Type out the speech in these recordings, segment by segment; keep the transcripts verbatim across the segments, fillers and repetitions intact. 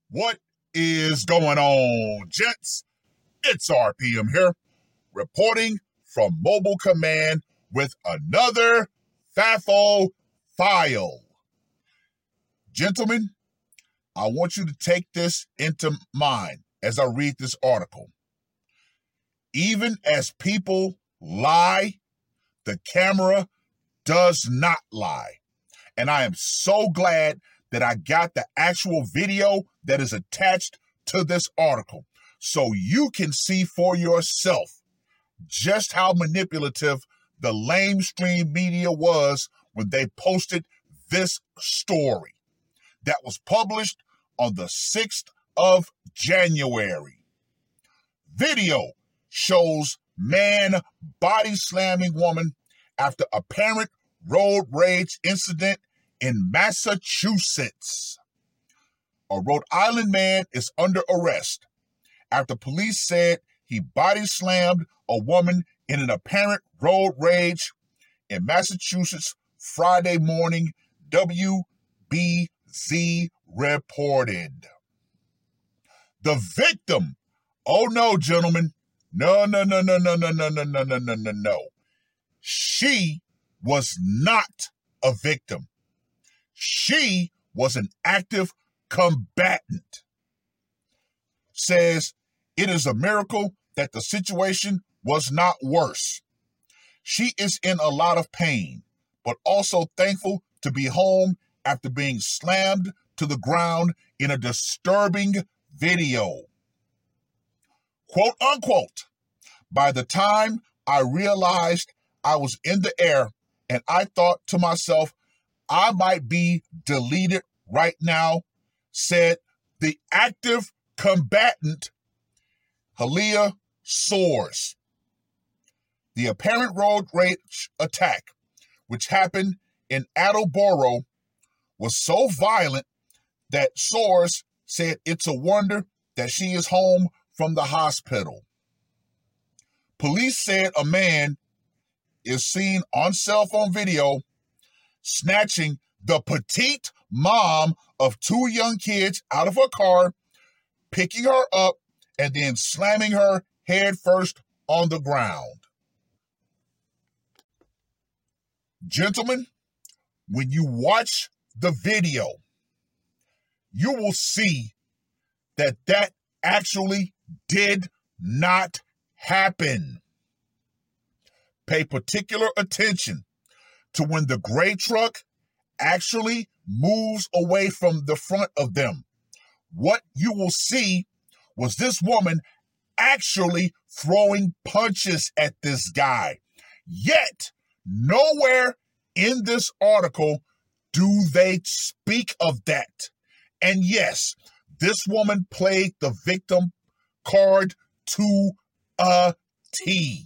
What is going on, gents? It's R P M here, reporting from Mobile Command with another FAFO file. Gentlemen, I want you to take this into mind as I read this article. Even as people lie, the camera does not lie. And I am so glad that I got the actual video that is attached to this article so you can see for yourself just how manipulative the lamestream media was when they posted this story that was published on the sixth of January. Video shows man body slamming woman after apparent road rage incident in Massachusetts. A Rhode Island man is under arrest after police said he body slammed a woman in an apparent road rage in Massachusetts Friday morning, W B Z reported. The victim, oh no, gentlemen, no, no, no, no, no, no, no, no, no, no, no, no, no. She was not a victim. She was an active combatant. Says it is a miracle that the situation was not worse. She is in a lot of pain, but also thankful to be home after being slammed to the ground in a disturbing video. Quote unquote, by the time I realized I was in the air and I thought to myself, I might be deleted right now, said the active combatant, Halia Soares. The apparent road rage attack, which happened in Attleboro, was so violent that Soares said it's a wonder that she is home from the hospital. Police said a man is seen on cell phone video snatching the petite mom of two young kids out of her car, picking her up, and then slamming her head first on the ground. Gentlemen, when you watch the video, you will see that that actually did not happen. Pay particular attention to when the gray truck actually moves away from the front of them. What you will see was this woman actually throwing punches at this guy. Yet, nowhere in this article do they speak of that. And yes, this woman played the victim card to a T.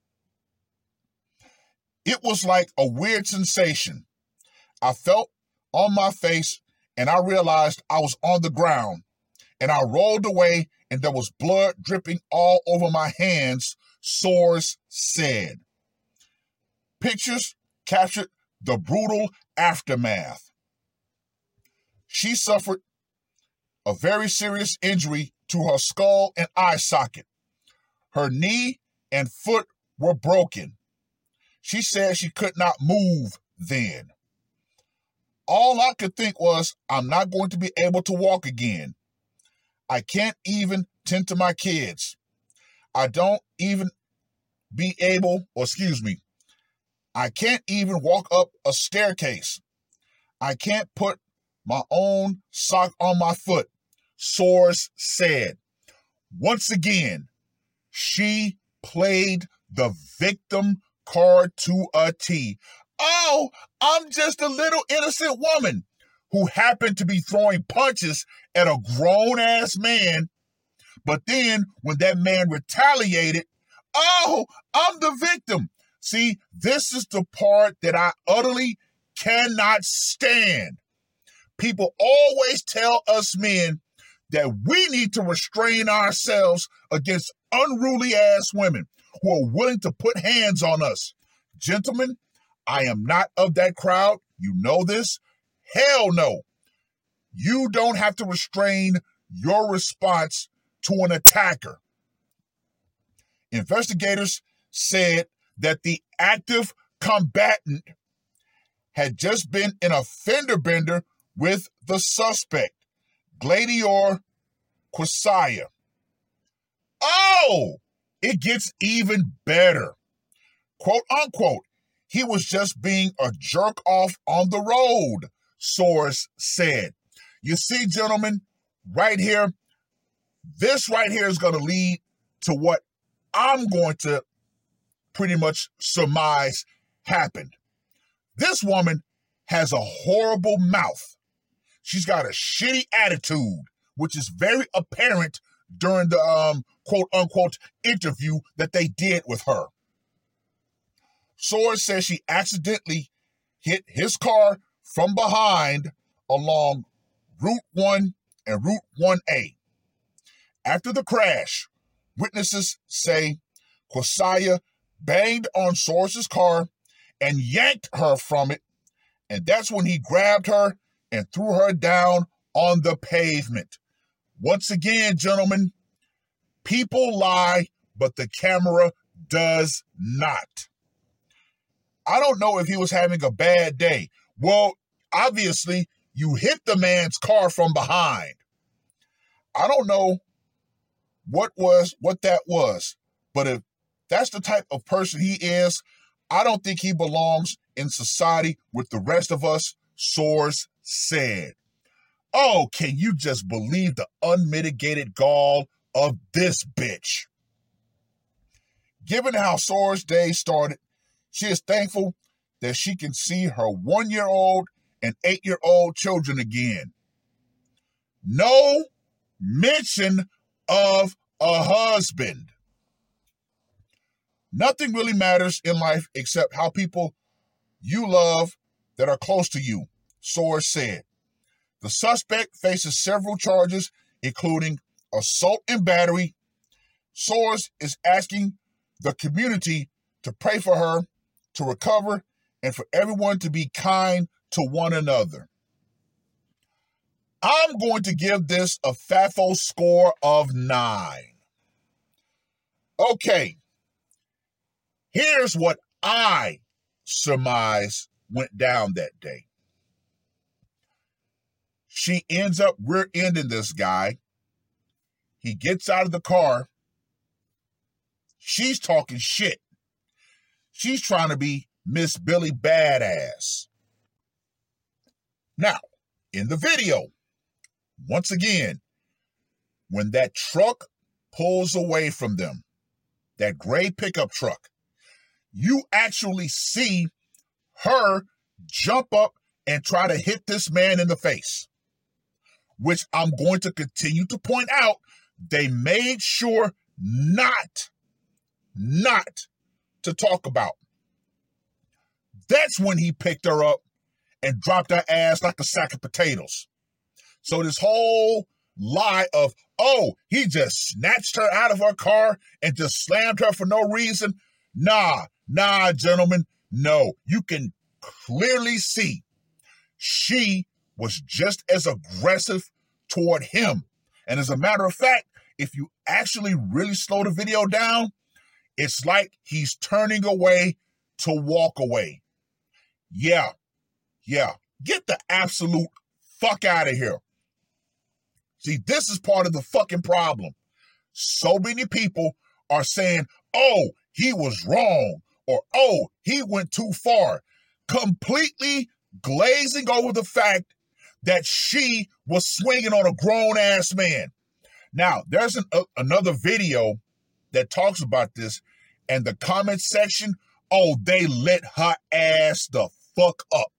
It was like a weird sensation. I felt on my face and I realized I was on the ground and I rolled away and there was blood dripping all over my hands, Soares said. Pictures captured the brutal aftermath. She suffered a very serious injury to her skull and eye socket. Her knee and foot were broken. She said she could not move then. All I could think was, I'm not going to be able to walk again. I can't even tend to my kids. I don't even be able, or excuse me, I can't even walk up a staircase. I can't put my own sock on my foot, Soares said. Once again, she played the victim card to a T. Oh, I'm just a little innocent woman who happened to be throwing punches at a grown-ass man. But then when that man retaliated, oh, I'm the victim. See, this is the part that I utterly cannot stand. People always tell us men that we need to restrain ourselves against unruly-ass women who are willing to put hands on us. Gentlemen, I am not of that crowd. You know this. Hell no. You don't have to restrain your response to an attacker. Investigators said that the active combatant had just been in a fender bender with the suspect, Gladiator Quasaya. Oh, it gets even better. Quote unquote, he was just being a jerk off on the road, source said. You see, gentlemen, right here, this right here is going to lead to what I'm going to pretty much surmise happened. This woman has a horrible mouth. She's got a shitty attitude, which is very apparent during the um, quote-unquote interview that they did with her. Source says she accidentally hit his car from behind along Route one and Route one A. After the crash, witnesses say Quasaya banged on Source's car and yanked her from it, and that's when he grabbed her and threw her down on the pavement. Once again, gentlemen, people lie, but the camera does not. I don't know if he was having a bad day. Well, obviously, you hit the man's car from behind. I don't know what was what that was, but if that's the type of person he is, I don't think he belongs in society with the rest of us, source said. Oh, can you just believe the unmitigated gall of this bitch? Given how Sora's day started, she is thankful that she can see her one-year-old and eight-year-old children again. No mention of a husband. Nothing really matters in life except how people you love that are close to you, source said. The suspect faces several charges, including assault and battery. Source is asking the community to pray for her to recover and for everyone to be kind to one another. I'm going to give this a FAFO score of nine. Okay, here's what I surmise went down that day. She ends up rear-ending this guy. He gets out of the car. She's talking shit. She's trying to be Miss Billy Badass. Now, in the video, once again, when that truck pulls away from them, that gray pickup truck, you actually see her jump up and try to hit this man in the face, which I'm going to continue to point out. They made sure not, not to talk about. That's when he picked her up and dropped her ass like a sack of potatoes. So this whole lie of, oh, he just snatched her out of her car and just slammed her for no reason. Nah, nah, gentlemen, no. You can clearly see she was just as aggressive toward him. And as a matter of fact, if you actually really slow the video down, it's like he's turning away to walk away. Yeah, yeah. Get the absolute fuck out of here. See, this is part of the fucking problem. So many people are saying, oh, he was wrong, or oh, he went too far, completely glazing over the fact that she was swinging on a grown-ass man. Now, there's an, uh, another video that talks about this, and the comment section, oh, they lit her ass the fuck up.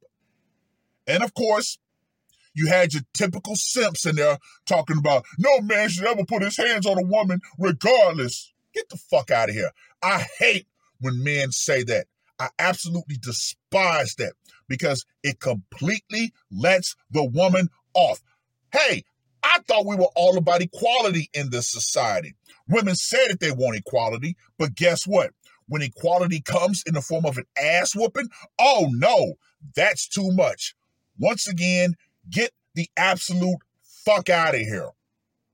And of course, you had your typical simps in there talking about, no man should ever put his hands on a woman regardless. Get the fuck out of here. I hate when men say that. I absolutely despise that because it completely lets the woman off. Hey, I thought we were all about equality in this society. Women say that they want equality, but guess what? When equality comes in the form of an ass whooping, oh no, that's too much. Once again, get the absolute fuck out of here.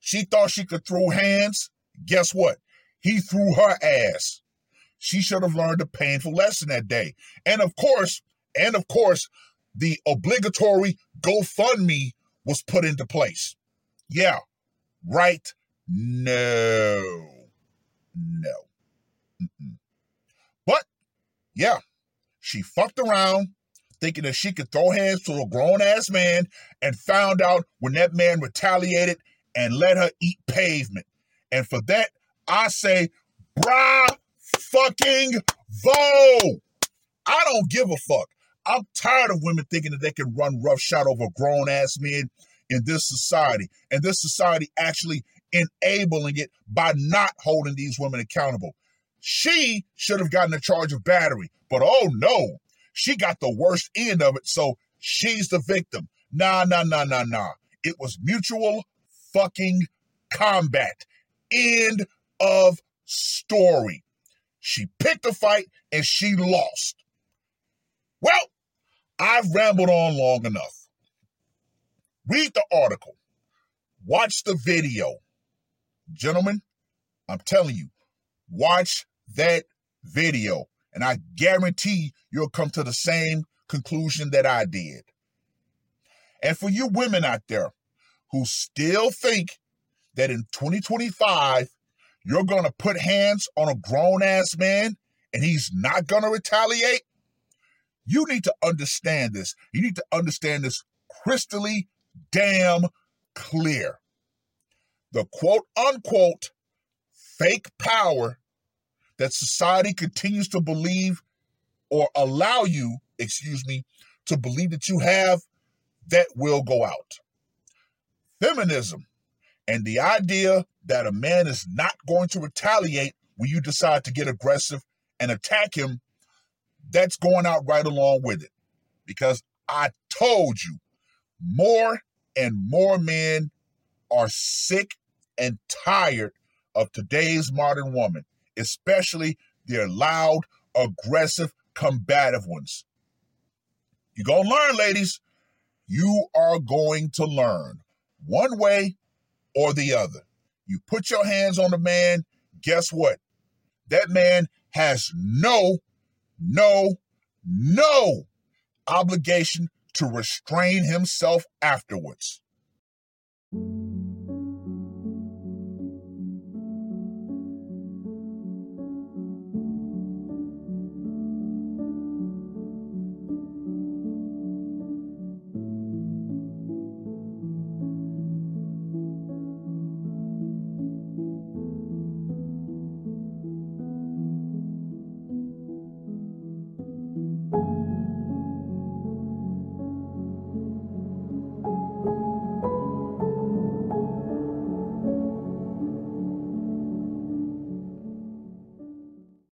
She thought she could throw hands. Guess what? He threw her ass. She should have learned a painful lesson that day. And of course, and of course, the obligatory GoFundMe was put into place. Yeah, right? No. No. Mm-mm. But, yeah, she fucked around thinking that she could throw hands to a grown-ass man and found out when that man retaliated and let her eat pavement. And for that, I say, brah fucking vo. I don't give a fuck. I'm tired of women thinking that they can run roughshod over grown-ass men in this society. And this society actually enabling it by not holding these women accountable. She should have gotten a charge of battery. But oh no, she got the worst end of it, so she's the victim. Nah, nah, nah, nah, nah. It was mutual fucking combat. End of story. She picked a fight and she lost. Well, I've rambled on long enough. Read the article. Watch the video. Gentlemen, I'm telling you, watch that video. And I guarantee you'll come to the same conclusion that I did. And for you women out there who still think that in twenty twenty-five, you're going to put hands on a grown-ass man and he's not going to retaliate, you need to understand this. You need to understand this crystally damn clear. The quote-unquote fake power that society continues to believe or allow you, excuse me, to believe that you have, that will go out. Feminism and the idea that a man is not going to retaliate when you decide to get aggressive and attack him, that's going out right along with it. Because I told you, more and more men are sick and tired of today's modern woman, especially their loud, aggressive, combative ones. You're going to learn, ladies. You are going to learn one way or the other. You put your hands on the man, guess what? That man has no, no, no obligation to restrain himself afterwards.